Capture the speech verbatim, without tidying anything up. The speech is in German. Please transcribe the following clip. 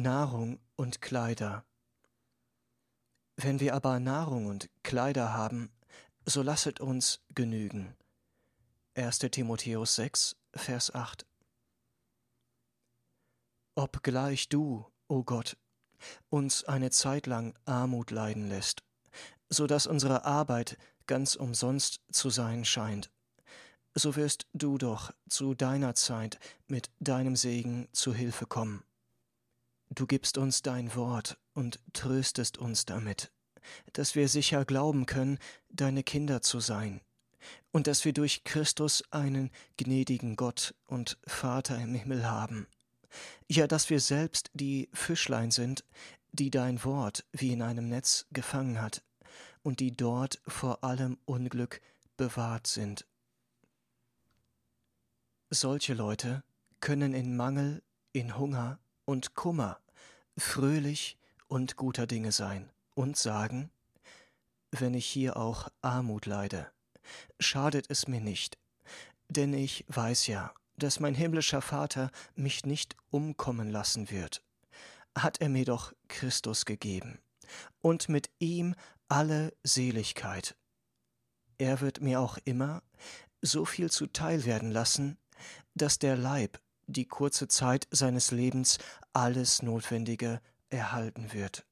Nahrung und Kleider. Wenn wir aber Nahrung und Kleider haben, so lasset uns genügen. erster Timotheus sechs, Vers acht. Obgleich du, o Gott, uns eine Zeit lang Armut leiden lässt, so dass unsere Arbeit ganz umsonst zu sein scheint, so wirst du doch zu deiner Zeit mit deinem Segen zu Hilfe kommen. Du gibst uns dein Wort und tröstest uns damit, dass wir sicher glauben können, deine Kinder zu sein, und dass wir durch Christus einen gnädigen Gott und Vater im Himmel haben. Ja, dass wir selbst die Fischlein sind, die dein Wort wie in einem Netz gefangen hat und die dort vor allem Unglück bewahrt sind. Solche Leute können in Mangel, in Hunger und Kummer fröhlich und guter Dinge sein und sagen: Wenn ich hier auch Armut leide, schadet es mir nicht, denn ich weiß ja, dass mein himmlischer Vater mich nicht umkommen lassen wird. Hat er mir doch Christus gegeben und mit ihm alle Seligkeit. Er wird mir auch immer so viel zuteil werden lassen, dass der Leib die kurze Zeit seines Lebens alles Notwendige erhalten wird.